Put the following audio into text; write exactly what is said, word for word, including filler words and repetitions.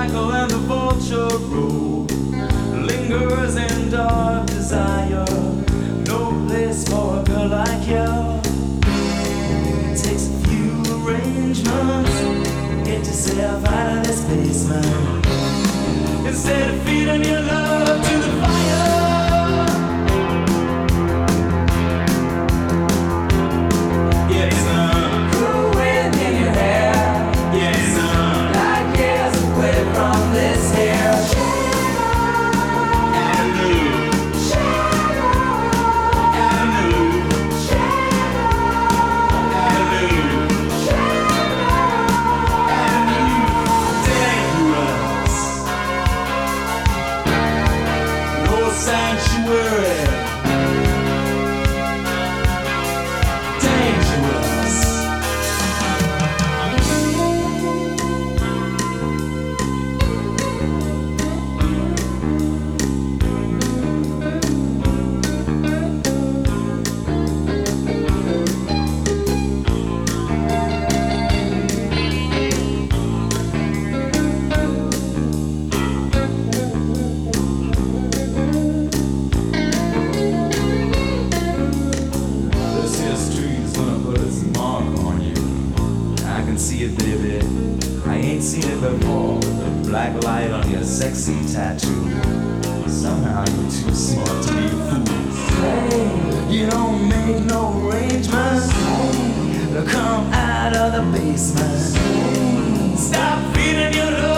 jackal and the vulture roam, lingers in dark desire. No place for a girl like you. It takes a few arrangements, get yourself out of this basement. Instead of feeding your love to the fire, yeah, some cool wind in your hair, yeah, some light years away from this here. Sanctuary, dangerous. See it, baby, I ain't seen it before. The black light on your sexy tattoo. Somehow you're too smart to be fools. Hey, you don't make no arrangements to come out of the basement. Stop feeding your love.